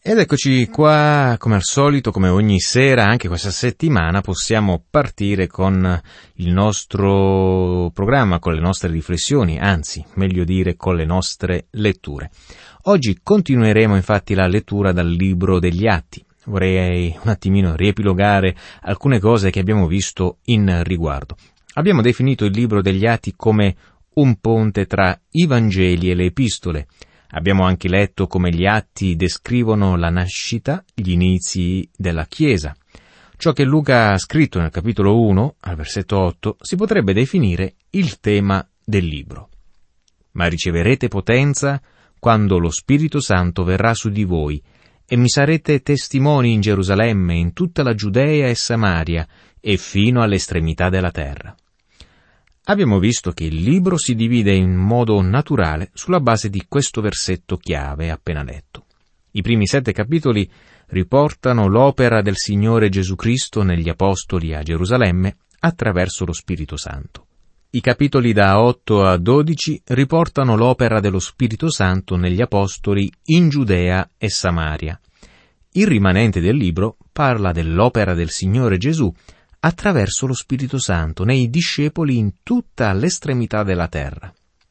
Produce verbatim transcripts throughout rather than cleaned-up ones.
Ed eccoci qua, come al solito, come ogni sera, anche questa settimana, possiamo partire con il nostro programma, con le nostre riflessioni, anzi, meglio dire, con le nostre letture. Oggi continueremo infatti la lettura dal libro degli Atti. Vorrei un attimino riepilogare alcune cose che abbiamo visto in riguardo. Abbiamo definito il libro degli Atti come un ponte tra i Vangeli e le Epistole. Abbiamo anche letto come gli Atti descrivono la nascita, gli inizi della Chiesa. Ciò che Luca ha scritto nel capitolo uno, al versetto otto, si potrebbe definire il tema del libro. Ma riceverete potenza quando lo Spirito Santo verrà su di voi, e mi sarete testimoni in Gerusalemme, in tutta la Giudea e Samaria, e fino all'estremità della terra. Abbiamo visto che il libro si divide in modo naturale sulla base di questo versetto chiave appena letto. I primi sette capitoli riportano l'opera del Signore Gesù Cristo negli Apostoli a Gerusalemme attraverso lo Spirito Santo. I capitoli da otto a dodici riportano l'opera dello Spirito Santo negli Apostoli in Giudea e Samaria. Il rimanente del libro parla dell'opera del Signore Gesù attraverso lo Spirito Santo nei discepoli in tutta l'estremità della terra.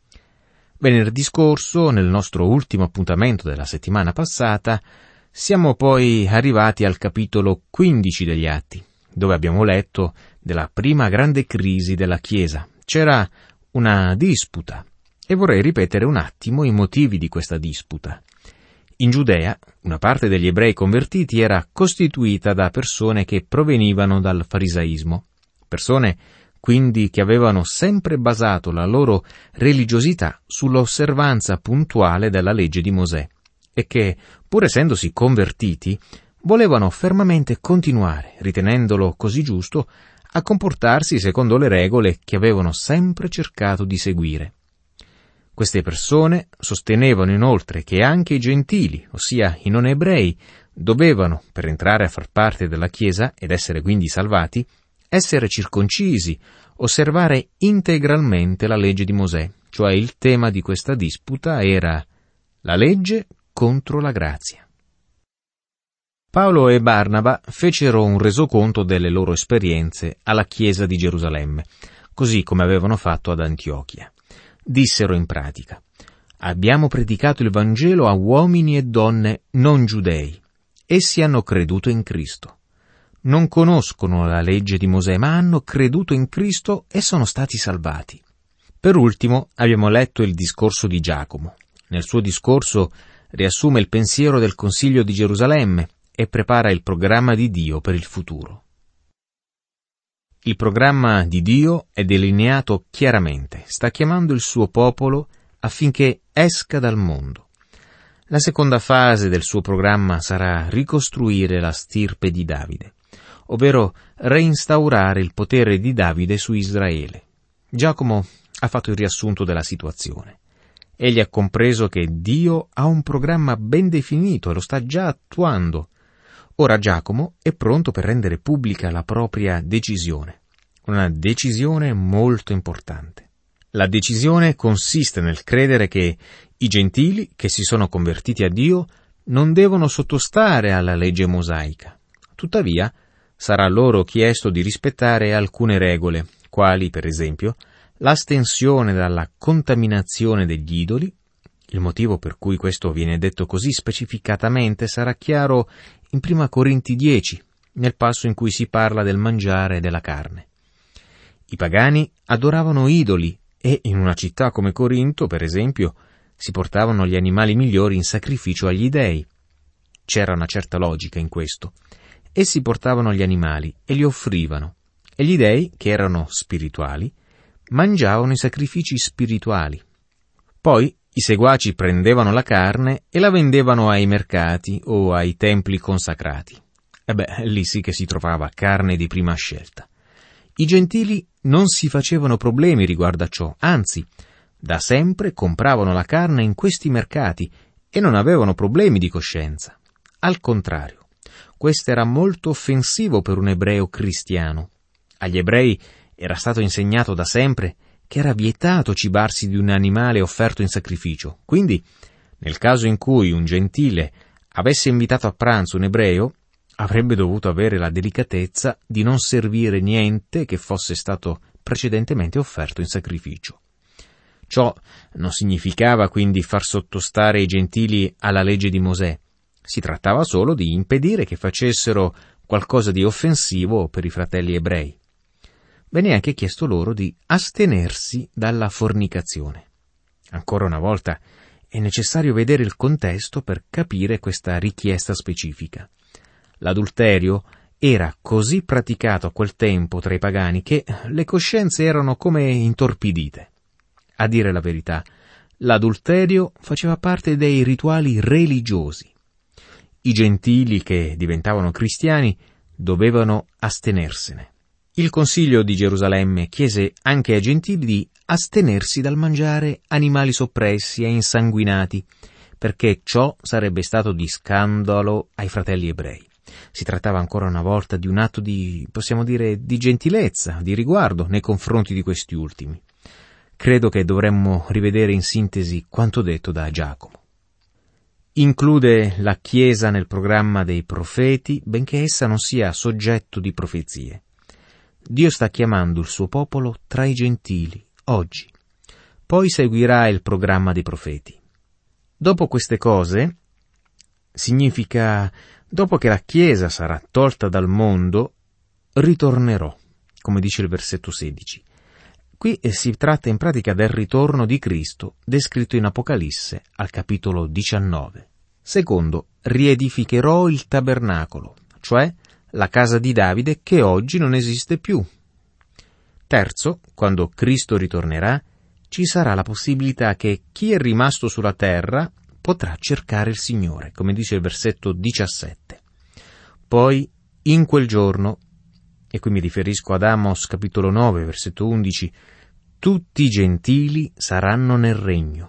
Venerdì scorso, nel nostro ultimo appuntamento della settimana passata, siamo poi arrivati al capitolo quindici degli Atti, dove abbiamo letto della prima grande crisi della Chiesa. C'era una disputa, e vorrei ripetere un attimo i motivi di questa disputa. In Giudea, una parte degli ebrei convertiti era costituita da persone che provenivano dal farisaismo, persone quindi che avevano sempre basato la loro religiosità sull'osservanza puntuale della legge di Mosè e che, pur essendosi convertiti, volevano fermamente continuare, ritenendolo così giusto, a comportarsi secondo le regole che avevano sempre cercato di seguire. Queste persone sostenevano inoltre che anche i gentili, ossia i non ebrei, dovevano, per entrare a far parte della Chiesa ed essere quindi salvati, essere circoncisi, osservare integralmente la legge di Mosè, cioè il tema di questa disputa era la legge contro la grazia. Paolo e Barnaba fecero un resoconto delle loro esperienze alla Chiesa di Gerusalemme, così come avevano fatto ad Antiochia. Dissero in pratica: abbiamo predicato il Vangelo a uomini e donne non giudei. Essi hanno creduto in Cristo. Non conoscono la legge di Mosè, ma hanno creduto in Cristo e sono stati salvati. Per ultimo abbiamo letto il discorso di Giacomo. Nel suo discorso riassume il pensiero del Consiglio di Gerusalemme e prepara il programma di Dio per il futuro. Il programma di Dio è delineato chiaramente, sta chiamando il suo popolo affinché esca dal mondo. La seconda fase del suo programma sarà ricostruire la stirpe di Davide, ovvero reinstaurare il potere di Davide su Israele. Giacomo ha fatto il riassunto della situazione. Egli ha compreso che Dio ha un programma ben definito e lo sta già attuando. Ora Giacomo è pronto per rendere pubblica la propria decisione, una decisione molto importante. La decisione consiste nel credere che i gentili che si sono convertiti a Dio non devono sottostare alla legge mosaica. Tuttavia, sarà loro chiesto di rispettare alcune regole, quali, per esempio, l'astensione dalla contaminazione degli idoli. Il motivo per cui questo viene detto così specificatamente sarà chiaro in prima Corinti dieci, nel passo in cui si parla del mangiare della carne. I pagani adoravano idoli e in una città come Corinto, per esempio, si portavano gli animali migliori in sacrificio agli dei. C'era una certa logica in questo. Essi portavano gli animali e li offrivano, e gli dei, che erano spirituali, mangiavano i sacrifici spirituali. Poi i seguaci prendevano la carne e la vendevano ai mercati o ai templi consacrati. E beh, lì sì che si trovava carne di prima scelta. I gentili non si facevano problemi riguardo a ciò, anzi, da sempre compravano la carne in questi mercati e non avevano problemi di coscienza. Al contrario, questo era molto offensivo per un ebreo cristiano. Agli ebrei era stato insegnato da sempre che era vietato cibarsi di un animale offerto in sacrificio. Quindi, nel caso in cui un gentile avesse invitato a pranzo un ebreo, avrebbe dovuto avere la delicatezza di non servire niente che fosse stato precedentemente offerto in sacrificio. Ciò non significava quindi far sottostare i gentili alla legge di Mosè. Si trattava solo di impedire che facessero qualcosa di offensivo per i fratelli ebrei. Venne anche chiesto loro di astenersi dalla fornicazione. Ancora una volta è necessario vedere il contesto per capire questa richiesta specifica. L'adulterio era così praticato a quel tempo tra i pagani che le coscienze erano come intorpidite. A dire la verità, l'adulterio faceva parte dei rituali religiosi. I gentili che diventavano cristiani dovevano astenersene. Il Concilio di Gerusalemme chiese anche ai gentili di astenersi dal mangiare animali soppressi e insanguinati, perché ciò sarebbe stato di scandalo ai fratelli ebrei. Si trattava ancora una volta di un atto di, possiamo dire, di gentilezza, di riguardo nei confronti di questi ultimi. Credo che dovremmo rivedere in sintesi quanto detto da Giacomo. Include la Chiesa nel programma dei profeti, benché essa non sia soggetto di profezie. Dio sta chiamando il suo popolo tra i gentili, oggi. Poi seguirà il programma dei profeti. Dopo queste cose, significa, dopo che la Chiesa sarà tolta dal mondo, ritornerò, come dice il versetto sedici. Qui si tratta in pratica del ritorno di Cristo, descritto in Apocalisse al capitolo diciannove. Secondo, riedificherò il tabernacolo, cioè la casa di Davide che oggi non esiste più. Terzo, quando Cristo ritornerà, ci sarà la possibilità che chi è rimasto sulla terra potrà cercare il Signore, come dice il versetto diciassette. Poi, in quel giorno, e qui mi riferisco ad Amos capitolo nove, versetto undici, tutti i gentili saranno nel regno.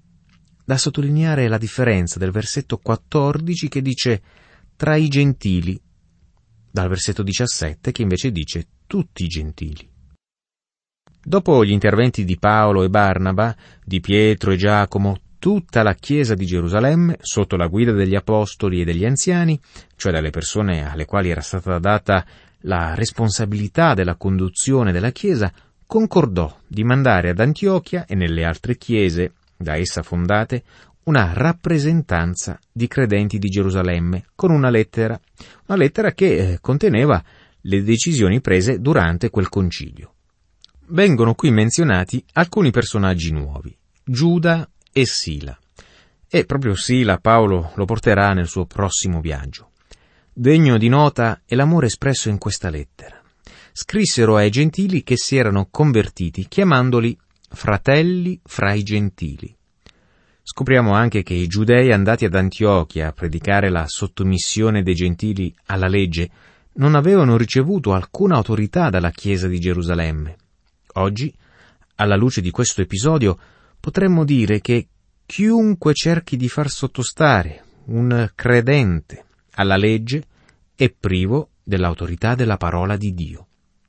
Da sottolineare la differenza del versetto quattordici che dice tra i gentili, dal versetto diciassette che invece dice tutti i gentili. Dopo gli interventi di Paolo e Barnaba, di Pietro e Giacomo, tutta la Chiesa di Gerusalemme, sotto la guida degli apostoli e degli anziani, cioè dalle persone alle quali era stata data la responsabilità della conduzione della Chiesa, concordò di mandare ad Antiochia e nelle altre chiese da essa fondate una rappresentanza di credenti di Gerusalemme con una lettera, una lettera che conteneva le decisioni prese durante quel concilio. Vengono qui menzionati alcuni personaggi nuovi, Giuda e Sila, e proprio Sila Paolo lo porterà nel suo prossimo viaggio. Degno di nota è l'amore espresso in questa lettera. Scrissero ai gentili che si erano convertiti, chiamandoli fratelli fra i gentili. Scopriamo anche che i giudei andati ad Antiochia a predicare la sottomissione dei gentili alla legge non avevano ricevuto alcuna autorità dalla Chiesa di Gerusalemme. Oggi, alla luce di questo episodio, potremmo dire che chiunque cerchi di far sottostare un credente alla legge è privo dell'autorità della parola di Dio.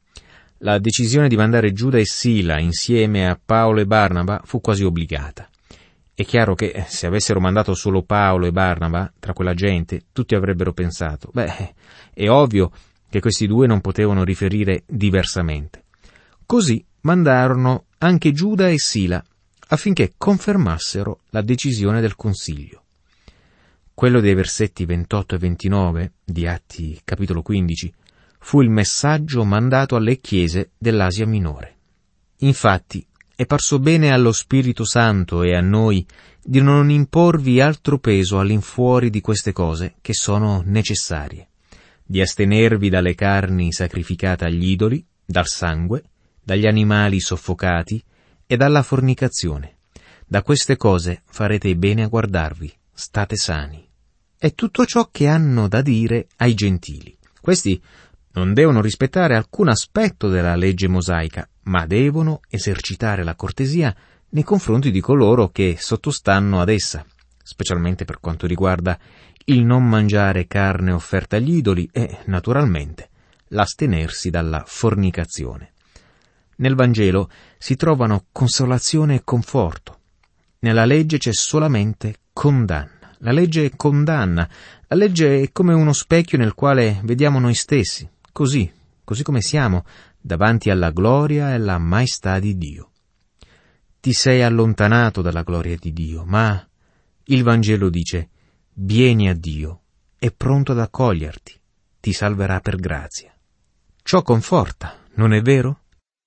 La decisione di mandare Giuda e Sila insieme a Paolo e Barnaba fu quasi obbligata. È chiaro che se avessero mandato solo Paolo e Barnaba tra quella gente, tutti avrebbero pensato, beh, è ovvio che questi due non potevano riferire diversamente. Così mandarono anche Giuda e Sila affinché confermassero la decisione del Consiglio. Quello dei versetti ventotto e ventinove di Atti capitolo quindici fu il messaggio mandato alle chiese dell'Asia Minore. Infatti, è parso bene allo Spirito Santo e a noi di non imporvi altro peso all'infuori di queste cose che sono necessarie, di astenervi dalle carni sacrificate agli idoli, dal sangue, dagli animali soffocati e dalla fornicazione. Da queste cose farete bene a guardarvi, state sani. È tutto ciò che hanno da dire ai gentili. Questi non devono rispettare alcun aspetto della legge mosaica, ma devono esercitare la cortesia nei confronti di coloro che sottostanno ad essa, specialmente per quanto riguarda il non mangiare carne offerta agli idoli e, naturalmente, l'astenersi dalla fornicazione. Nel Vangelo si trovano consolazione e conforto. Nella legge c'è solamente condanna. La legge condanna. La legge è come uno specchio nel quale vediamo noi stessi, così, così come siamo, davanti alla gloria e alla maestà di Dio. Ti sei allontanato dalla gloria di Dio, ma il Vangelo dice: vieni a Dio, è pronto ad accoglierti, ti salverà per grazia. Ciò conforta, non è vero?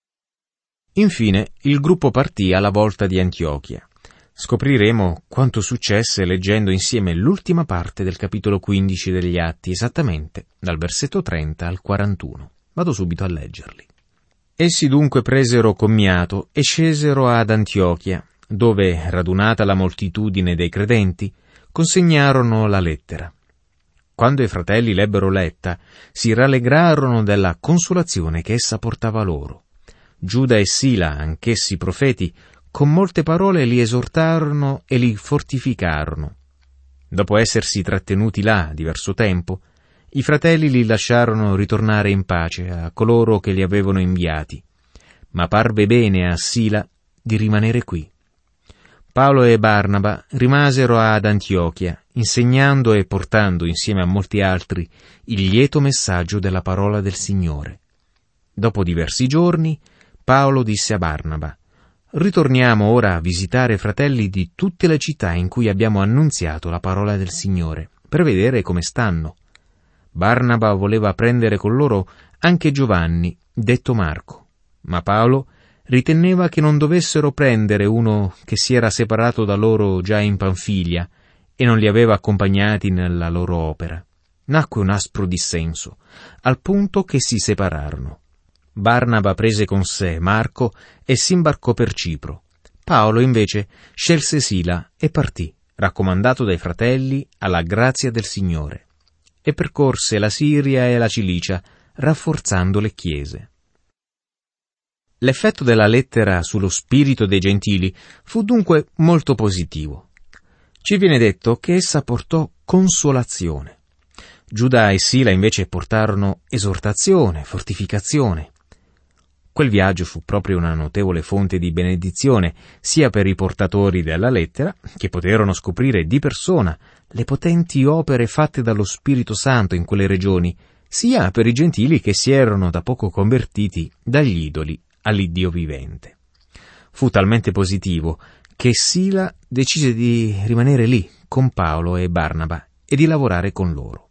Infine, il gruppo partì alla volta di Antiochia. Scopriremo quanto successe leggendo insieme l'ultima parte del capitolo quindici degli Atti, esattamente dal versetto trenta al quarantuno. Vado subito a leggerli. Essi dunque presero commiato e scesero ad Antiochia, dove, radunata la moltitudine dei credenti, consegnarono la lettera. Quando i fratelli l'ebbero letta, si rallegrarono della consolazione che essa portava loro. Giuda e Sila, anch'essi profeti, con molte parole li esortarono e li fortificarono. Dopo essersi trattenuti là diverso tempo, i fratelli li lasciarono ritornare in pace a coloro che li avevano inviati, ma parve bene a Sila di rimanere qui. Paolo e Barnaba rimasero ad Antiochia, insegnando e portando insieme a molti altri il lieto messaggio della parola del Signore. Dopo diversi giorni, Paolo disse a Barnaba: ritorniamo ora a visitare fratelli di tutte le città in cui abbiamo annunziato la parola del Signore, per vedere come stanno. Barnaba voleva prendere con loro anche Giovanni, detto Marco, ma Paolo riteneva che non dovessero prendere uno che si era separato da loro già in Panfilia e non li aveva accompagnati nella loro opera. Nacque un aspro dissenso, al punto che si separarono. Barnaba prese con sé Marco e s'imbarcò per Cipro. Paolo invece scelse Sila e partì, raccomandato dai fratelli alla grazia del Signore, e percorse la Siria e la Cilicia, rafforzando le chiese. L'effetto della lettera sullo spirito dei gentili fu dunque molto positivo. Ci viene detto che essa portò consolazione. Giuda e Sila invece portarono esortazione, fortificazione. Quel viaggio fu proprio una notevole fonte di benedizione, sia per i portatori della lettera, che poterono scoprire di persona le potenti opere fatte dallo Spirito Santo in quelle regioni, sia per i gentili che si erano da poco convertiti dagli idoli all'Iddio vivente. Fu talmente positivo che Sila decise di rimanere lì con Paolo e Barnaba e di lavorare con loro.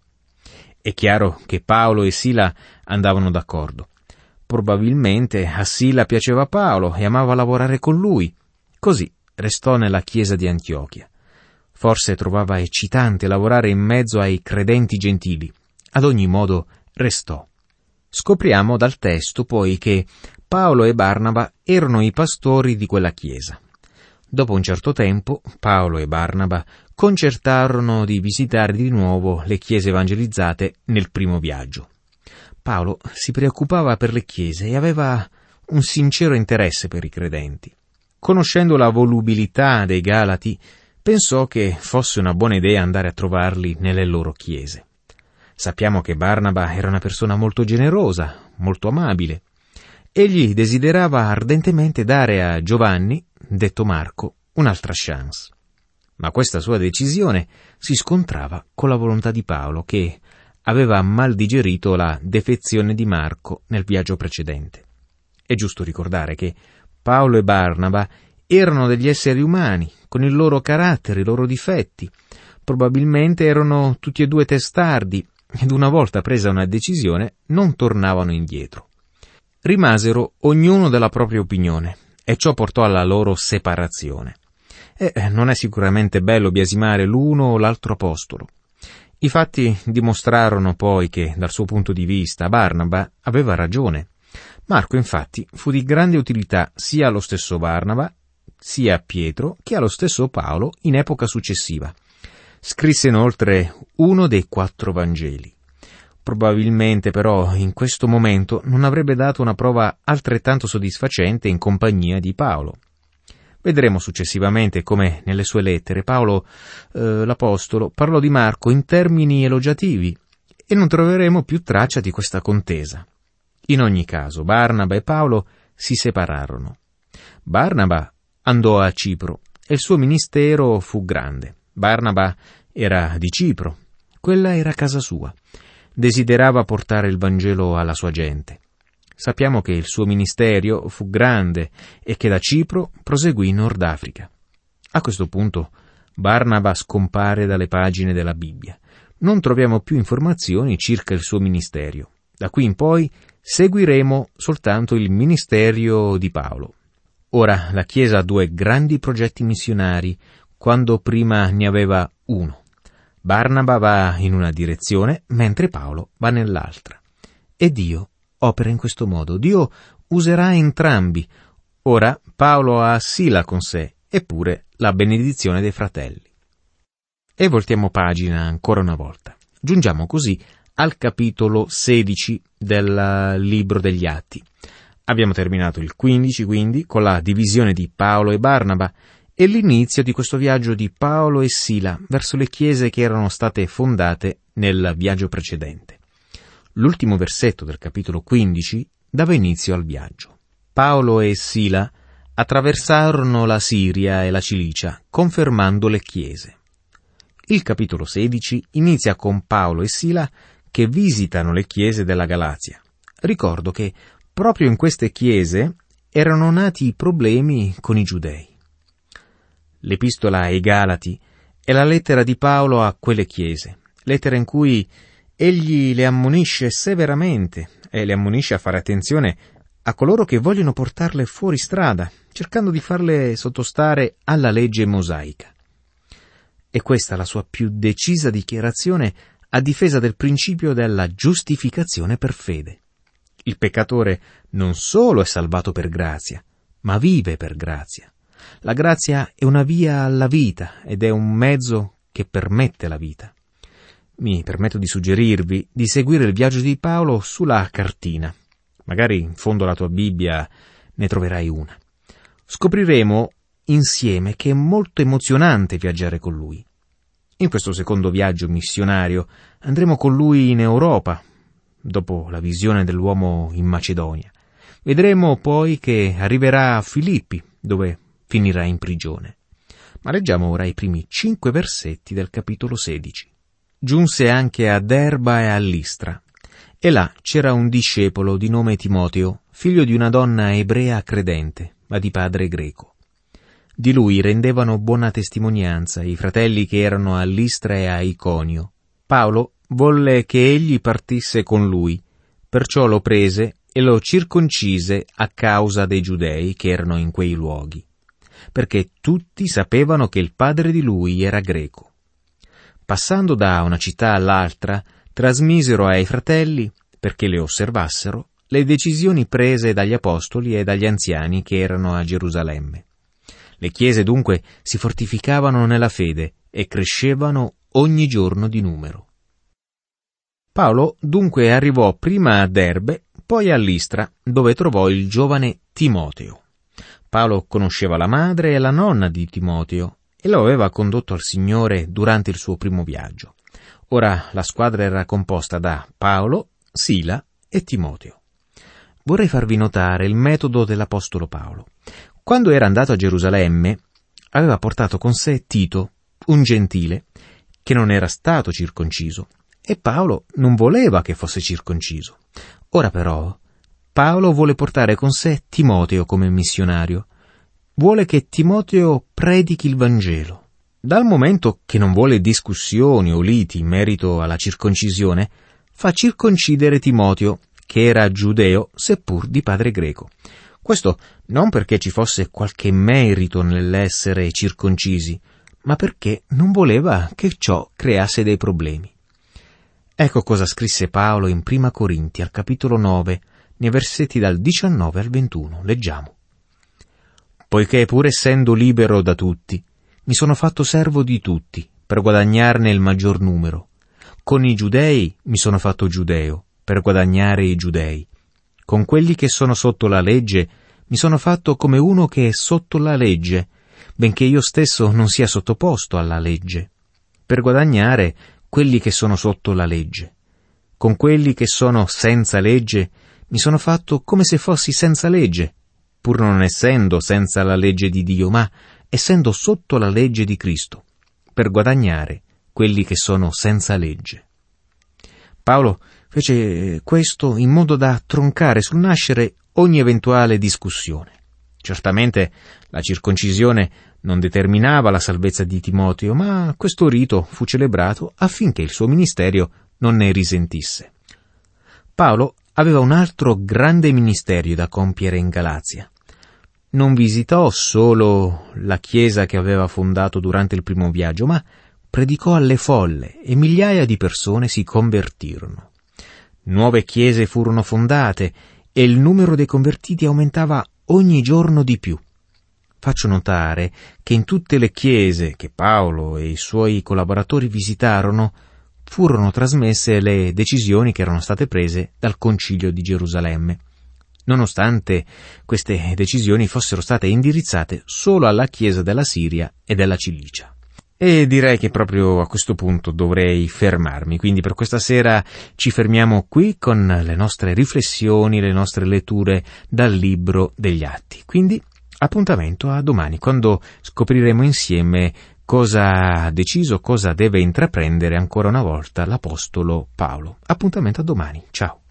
È chiaro che Paolo e Sila andavano d'accordo. Probabilmente a Sila piaceva Paolo e amava lavorare con lui. Così restò nella chiesa di Antiochia. Forse trovava eccitante lavorare in mezzo ai credenti gentili. Ad ogni modo restò. Scopriamo dal testo poi che Paolo e Barnaba erano i pastori di quella chiesa. Dopo un certo tempo, Paolo e Barnaba concertarono di visitare di nuovo le chiese evangelizzate nel primo viaggio. Paolo si preoccupava per le chiese e aveva un sincero interesse per i credenti. Conoscendo la volubilità dei Galati, pensò che fosse una buona idea andare a trovarli nelle loro chiese. Sappiamo che Barnaba era una persona molto generosa, molto amabile. Egli desiderava ardentemente dare a Giovanni, detto Marco, un'altra chance. Ma questa sua decisione si scontrava con la volontà di Paolo, che aveva mal digerito la defezione di Marco nel viaggio precedente. È giusto ricordare che Paolo e Barnaba erano degli esseri umani, con il loro carattere, i loro difetti. Probabilmente erano tutti e due testardi, ed una volta presa una decisione non tornavano indietro. Rimasero ognuno della propria opinione, e ciò portò alla loro separazione. E non è sicuramente bello biasimare l'uno o l'altro apostolo. I fatti dimostrarono poi che, dal suo punto di vista, Barnaba aveva ragione. Marco, infatti, fu di grande utilità sia allo stesso Barnaba, sia a Pietro, che allo stesso Paolo in epoca successiva. Scrisse inoltre uno dei quattro Vangeli. Probabilmente, però, in questo momento non avrebbe dato una prova altrettanto soddisfacente in compagnia di Paolo. Vedremo successivamente come nelle sue lettere Paolo, eh, l'Apostolo, parlò di Marco in termini elogiativi e non troveremo più traccia di questa contesa. In ogni caso, Barnaba e Paolo si separarono. Barnaba andò a Cipro e il suo ministero fu grande. Barnaba era di Cipro. Quella era casa sua. Desiderava portare il Vangelo alla sua gente. Sappiamo che il suo ministero fu grande e che da Cipro proseguì in Nord Africa. A questo punto Barnaba scompare dalle pagine della Bibbia. Non troviamo più informazioni circa il suo ministero. Da qui in poi seguiremo soltanto il ministero di Paolo. Ora la Chiesa ha due grandi progetti missionari, quando prima ne aveva uno. Barnaba va in una direzione, mentre Paolo va nell'altra. E Dio opera in questo modo. Dio userà entrambi. Ora Paolo ha Sila con sé, eppure la benedizione dei fratelli. E voltiamo pagina ancora una volta. Giungiamo così al capitolo sedici del libro degli Atti. Abbiamo terminato il quindici, quindi, con la divisione di Paolo e Barnaba e l'inizio di questo viaggio di Paolo e Sila verso le chiese che erano state fondate nel viaggio precedente. L'ultimo versetto del capitolo quindici dava inizio al viaggio. Paolo e Sila attraversarono la Siria e la Cilicia, confermando le chiese. Il capitolo sedici inizia con Paolo e Sila che visitano le chiese della Galazia. Ricordo che proprio in queste chiese erano nati i problemi con i giudei. L'epistola ai Galati è la lettera di Paolo a quelle chiese, lettera in cui egli le ammonisce severamente e le ammonisce a fare attenzione a coloro che vogliono portarle fuori strada, cercando di farle sottostare alla legge mosaica. E questa è la sua più decisa dichiarazione a difesa del principio della giustificazione per fede. Il peccatore non solo è salvato per grazia, ma vive per grazia. La grazia è una via alla vita ed è un mezzo che permette la vita. Mi permetto di suggerirvi di seguire il viaggio di Paolo sulla cartina. Magari in fondo alla tua Bibbia ne troverai una. Scopriremo insieme che è molto emozionante viaggiare con lui. In questo secondo viaggio missionario andremo con lui in Europa, dopo la visione dell'uomo in Macedonia. Vedremo poi che arriverà a Filippi, dove finirà in prigione. Ma leggiamo ora i primi cinque versetti del capitolo sedici. Giunse anche a Derba e a Listra, e là c'era un discepolo di nome Timoteo, figlio di una donna ebrea credente, ma di padre greco. Di lui rendevano buona testimonianza i fratelli che erano a Listra e a Iconio. Paolo volle che egli partisse con lui, perciò lo prese e lo circoncise a causa dei giudei che erano in quei luoghi, perché tutti sapevano che il padre di lui era greco. Passando da una città all'altra, trasmisero ai fratelli, perché le osservassero, le decisioni prese dagli apostoli e dagli anziani che erano a Gerusalemme. Le chiese dunque si fortificavano nella fede e crescevano ogni giorno di numero. Paolo dunque arrivò prima a Derbe, poi a Listra, dove trovò il giovane Timoteo. Paolo conosceva la madre e la nonna di Timoteo e lo aveva condotto al Signore durante il suo primo viaggio. Ora la squadra era composta da Paolo, Sila e Timoteo. Vorrei farvi notare il metodo dell'apostolo Paolo. Quando era andato a Gerusalemme, aveva portato con sé Tito, un gentile, che non era stato circonciso, e Paolo non voleva che fosse circonciso. Ora però, Paolo vuole portare con sé Timoteo come missionario. Vuole che Timoteo predichi il Vangelo. Dal momento che non vuole discussioni o liti in merito alla circoncisione, fa circoncidere Timoteo, che era giudeo seppur di padre greco. Questo non perché ci fosse qualche merito nell'essere circoncisi, ma perché non voleva che ciò creasse dei problemi. Ecco cosa scrisse Paolo in Prima Corinti al capitolo nove, nei versetti dal diciannove al ventuno. Leggiamo. Poiché pur essendo libero da tutti, mi sono fatto servo di tutti, per guadagnarne il maggior numero. Con i giudei mi sono fatto giudeo, per guadagnare i giudei. Con quelli che sono sotto la legge mi sono fatto come uno che è sotto la legge, benché io stesso non sia sottoposto alla legge, per guadagnare quelli che sono sotto la legge. Con quelli che sono senza legge mi sono fatto come se fossi senza legge, pur non essendo senza la legge di Dio, ma essendo sotto la legge di Cristo, per guadagnare quelli che sono senza legge. Paolo fece questo in modo da troncare sul nascere ogni eventuale discussione. Certamente la circoncisione non determinava la salvezza di Timoteo, ma questo rito fu celebrato affinché il suo ministero non ne risentisse. Paolo aveva un altro grande ministero da compiere in Galazia. Non visitò solo la chiesa che aveva fondato durante il primo viaggio, ma predicò alle folle e migliaia di persone si convertirono. Nuove chiese furono fondate e il numero dei convertiti aumentava ogni giorno di più. Faccio notare che in tutte le chiese che Paolo e i suoi collaboratori visitarono furono trasmesse le decisioni che erano state prese dal Concilio di Gerusalemme, nonostante queste decisioni fossero state indirizzate solo alla Chiesa della Siria e della Cilicia. E direi che proprio a questo punto dovrei fermarmi, quindi per questa sera ci fermiamo qui con le nostre riflessioni, le nostre letture dal libro degli Atti. Quindi appuntamento a domani, quando scopriremo insieme cosa ha deciso, cosa deve intraprendere ancora una volta l'Apostolo Paolo. Appuntamento a domani, ciao!